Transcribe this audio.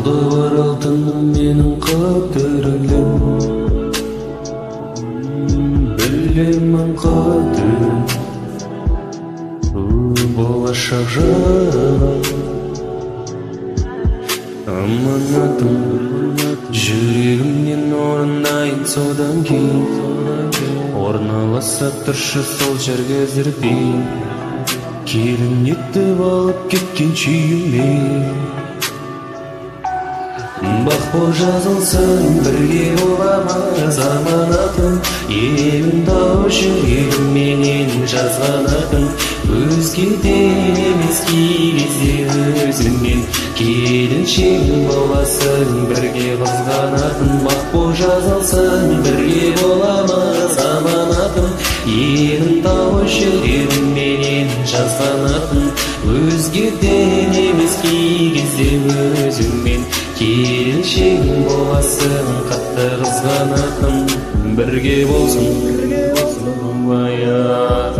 Қолда бар алтыным менің қадірлім, білемін қадір болашақ жарық. Аманатым жүрегімнен орнайын, содан кейін орналаса тұршы сол жерге зірбей. Келін етіп алып кеткен сүйіме, бақ боп жазылсын бірге боламыз аманатым. Елім тау жүрегім менен жазған атың, өзгеден емес кей кезде өзіңмен келіншегім боласың, бірге қызғанатын. Бақ боп жазылсын бірге боламыз аманатым. Елім тау жүрегім менен жазған атың, өзгеден емес кей кезде өзіңмен келіншегім боласың, қатты қызғанатын. Бірге болсын баян.